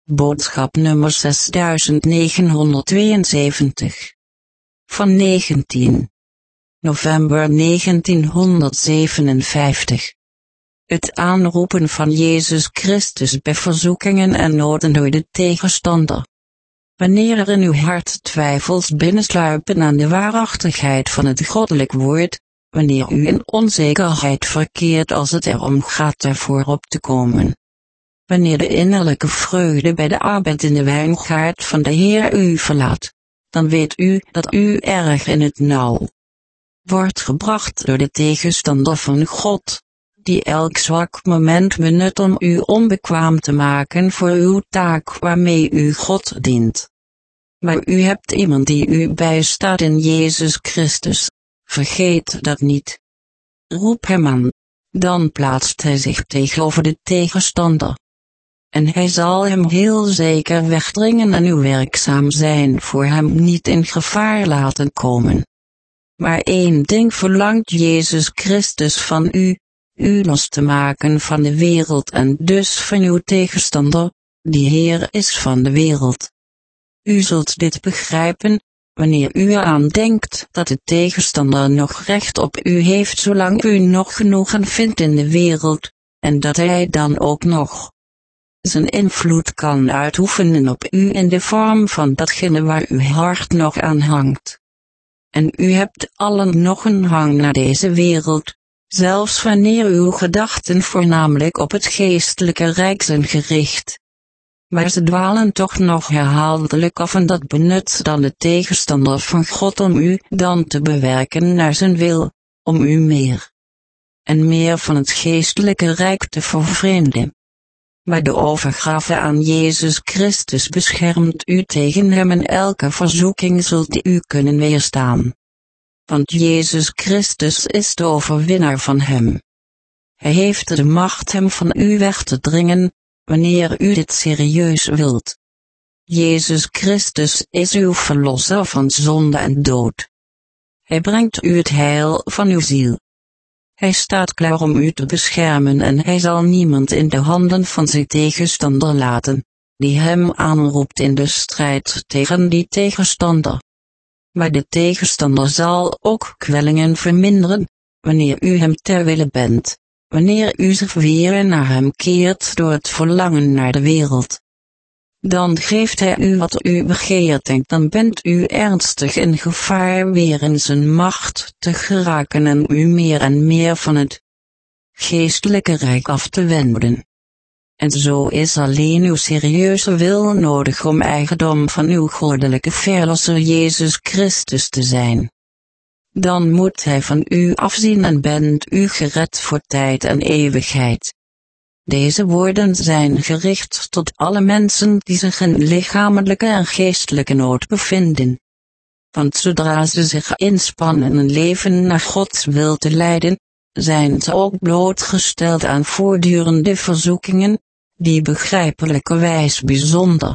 Boodschap nummer 6972. Van 19 november 1957. Het aanroepen van Jezus Christus bij verzoekingen en noden door de tegenstander. Wanneer er in uw hart twijfels binnensluipen aan de waarachtigheid van het goddelijk woord, wanneer u in onzekerheid verkeert als het erom gaat ervoor op te komen. Wanneer de innerlijke vreugde bij de arbeid in de wijngaard van de Heer u verlaat, dan weet u dat u erg in het nauw wordt gebracht door de tegenstander van God, die elk zwak moment benut om u onbekwaam te maken voor uw taak waarmee u God dient. Maar u hebt iemand die u bijstaat in Jezus Christus, vergeet dat niet. Roep hem aan, dan plaatst hij zich tegenover de tegenstander. En hij zal hem heel zeker wegdringen en uw werkzaam zijn voor hem niet in gevaar laten komen. Maar één ding verlangt Jezus Christus van u los te maken van de wereld en dus van uw tegenstander, die Heer is van de wereld. U zult dit begrijpen, wanneer u eraan denkt dat de tegenstander nog recht op u heeft zolang u nog genoegen vindt in de wereld, en dat hij dan ook nog zijn invloed kan uitoefenen op u in de vorm van datgene waar uw hart nog aan hangt. En u hebt allen nog een hang naar deze wereld, zelfs wanneer uw gedachten voornamelijk op het geestelijke rijk zijn gericht. Maar ze dwalen toch nog herhaaldelijk af en dat benut dan de tegenstander van God om u dan te bewerken naar zijn wil, om u meer en meer van het geestelijke rijk te vervreemden. Maar de overgave aan Jezus Christus beschermt u tegen hem en elke verzoeking zult u kunnen weerstaan. Want Jezus Christus is de overwinnaar van hem. Hij heeft de macht hem van u weg te dringen, wanneer u dit serieus wilt. Jezus Christus is uw verlosser van zonde en dood. Hij brengt u het heil van uw ziel. Hij staat klaar om u te beschermen en hij zal niemand in de handen van zijn tegenstander laten, die hem aanroept in de strijd tegen die tegenstander. Maar de tegenstander zal ook kwellingen verminderen, wanneer u hem ter wille bent, wanneer u zich weer naar hem keert door het verlangen naar de wereld. Dan geeft hij u wat u begeert en dan bent u ernstig in gevaar weer in zijn macht te geraken en u meer en meer van het geestelijke rijk af te wenden. En zo is alleen uw serieuze wil nodig om eigendom van uw goddelijke verlosser Jezus Christus te zijn. Dan moet hij van u afzien en bent u gered voor tijd en eeuwigheid. Deze woorden zijn gericht tot alle mensen die zich in lichamelijke en geestelijke nood bevinden. Want zodra ze zich inspannen een leven naar Gods wil te leiden, zijn ze ook blootgesteld aan voortdurende verzoekingen, die begrijpelijkerwijs bijzonder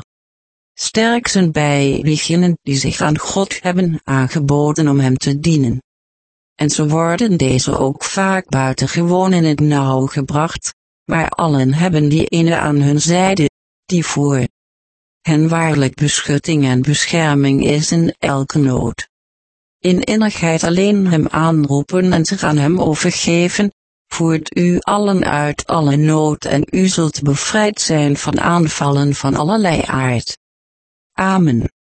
sterk zijn bij diegenen die zich aan God hebben aangeboden om hem te dienen. En zo worden deze ook vaak buitengewoon in het nauw gebracht, maar allen hebben die ene aan hun zijde, die voor hen waarlijk beschutting en bescherming is in elke nood. In innigheid alleen hem aanroepen en zich aan hem overgeven, voert u allen uit alle nood en u zult bevrijd zijn van aanvallen van allerlei aard. Amen.